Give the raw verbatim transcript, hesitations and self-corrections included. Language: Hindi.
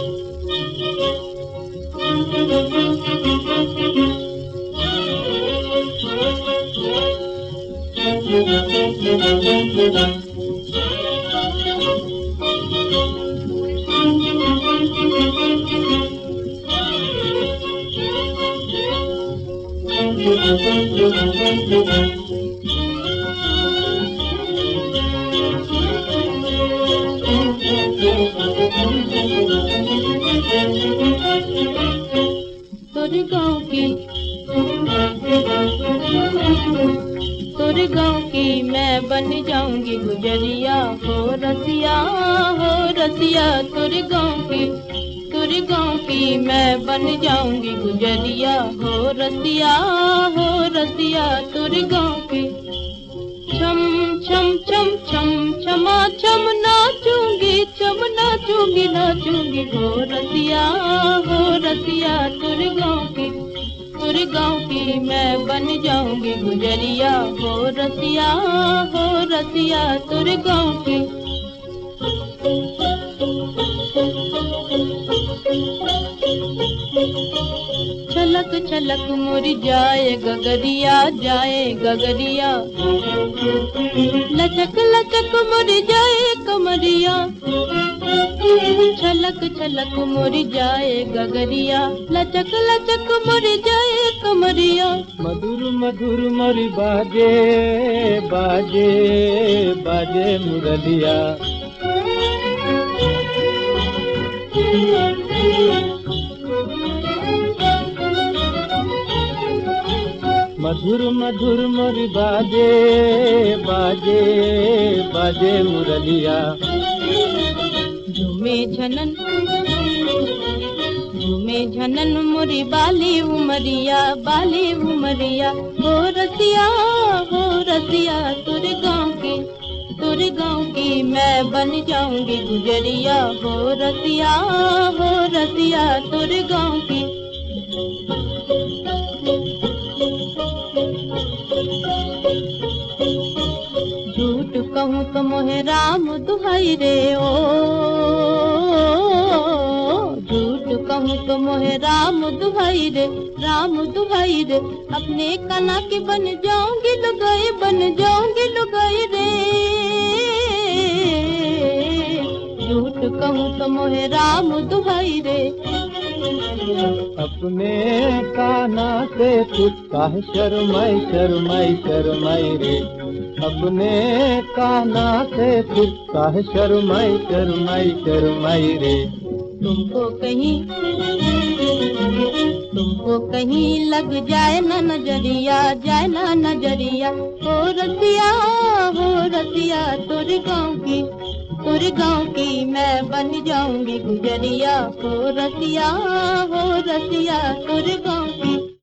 तोरे गाँव की तोरे गाँव की मैं बन जाऊंगी गुजरिया हो रसिया हो रसिया। तोरे गाँव की तोरे गाँव की मैं बन जाऊंगी गुजरिया हो रसिया हो रसिया। तोरे गाँव की छम छम छम छम छमा छम नाचूंगी छम नाचूंगी नाचूंगी हो रसिया हो रसिया। तोरे गाँव की तोरे गाँव की मैं बन जाऊंगी गुजरिया हो रसिया हो रसिया। तोरे गाँव की छलक छलक मुड़ जाए गगरिया जाए गगरिया, लचक लचक मुड़ जाए कमरिया। छलक छलक मुड़ जाए गगरिया, लचक लचक मुड़ जाए कमरिया। मधुर मधुर मोरी बाजे बाजे बाजे मुरलिया। मधुर मधुर मोरी बाजे बाजे बाजे मुरलिया। झूमे झनन झूमे झनन मोरी बाली उमरिया बाली उमरिया। हो रसिया हो रसिया तोरे गाँव की तोरे गाँव की मैं बन जाऊंगी गुजरिया हो रसिया हो रसिया। तोरे गाँव की झूठ कहूँ तो मोहे राम दुहाई रे ओ, झूठ कहूँ तो मोहे राम दुहाई रे राम दुहाई रे। अपने कना की बन जाऊंगी लुगाई बन जाऊंगी लुगाई रे। झूठ कहूँ तो मोहे राम दुहाई रे। अपने काना से कुछ काहे शर्माई शर्माई शर्माई रे। अपने काना से कुछ काहे शर्माई शर्माई शर्माई रे। तुमको कहीं तुमको कहीं लग जाए ना नजरिया जाए ना नजरिया। हो रसिया हो रसिया तोरे गाँव की तोरे गाँव की मैं बन जाऊंगी गुजरिया हो रसिया हो रसिया। तोरे गाँव की